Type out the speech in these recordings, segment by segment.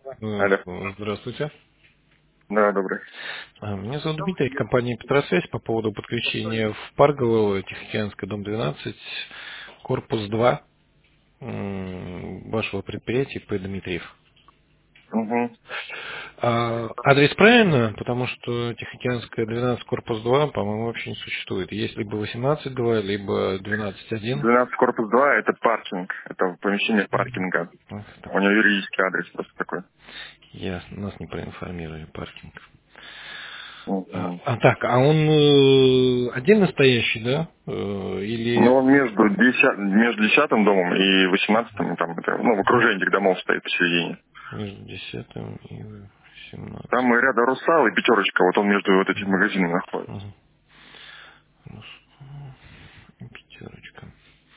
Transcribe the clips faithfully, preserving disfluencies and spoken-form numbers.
Э, Алло. Здравствуйте. Да, добрый. А, Меня зовут Дмитрий, компания Петросвязь по поводу подключения в Парголово, Тихоокеанская, дом двенадцать, корпус два м, вашего предприятия П. Дмитриев. Угу. А адрес правильно, потому что Тихоокеанская двенадцать, корпус два, по-моему, вообще не существует. Есть либо восемнадцать два, либо двенадцать один. двенадцать корпус два это паркинг. Это помещение паркинга. Ах, так, У него юридический адрес просто такой. ясно, нас не проинформировали, паркинг. А, Угу. а так, а он э, отдельно стоящий, да? Э, или Ну, он между, деся- между десятым домом и восемнадцатым, там, это, ну, в окружении этих домов стоит посередине. между десятым и Там и семнадцатым? рядом Русал и Пятерочка, вот он между вот этими магазинами находится. Мгм. Ну, с- Пятерочка.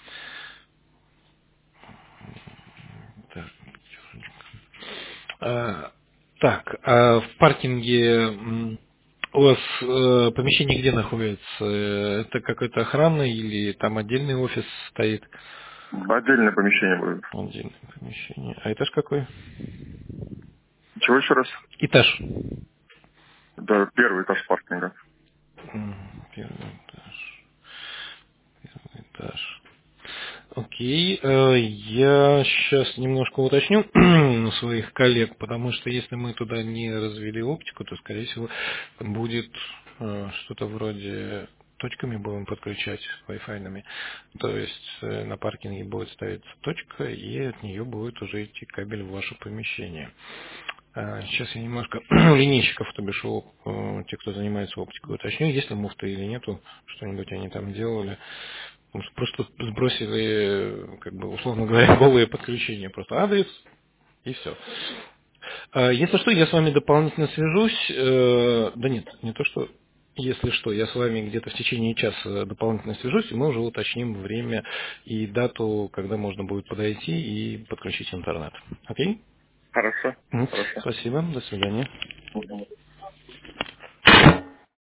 Так, пятерочка. А, так, а в паркинге м, у вас э, помещение где находится? Э, Это какой-то охранный или там отдельный офис стоит? Отдельное помещение будет. Отдельное помещение. А этаж какой? Чего еще раз? Этаж. Это первый этаж паркинга. М, Первый этаж. Первый этаж. Окей, э, я сейчас немножко уточню у своих коллег, потому что если мы туда не развели оптику, то, скорее всего, будет э, что-то вроде точками будем подключать Wi-Fi. То есть э, на паркинге будет ставиться точка, и от нее будет уже идти кабель в ваше помещение. А, Сейчас я немножко линейщиков, то бишь у, э, те, кто занимается оптикой, уточню, есть ли муфта или нету, что-нибудь они там делали. Потому что просто сбросили, как бы, условно говоря, голые подключения, просто адрес и все. Если что, я с вами дополнительно свяжусь. Э, Да нет, не то что, если что, я с вами где-то в течение часа дополнительно свяжусь, и мы уже уточним время и дату, когда можно будет подойти и подключить интернет. Окей? Хорошо. Мгм. Хорошо. Спасибо, до свидания. Мгм.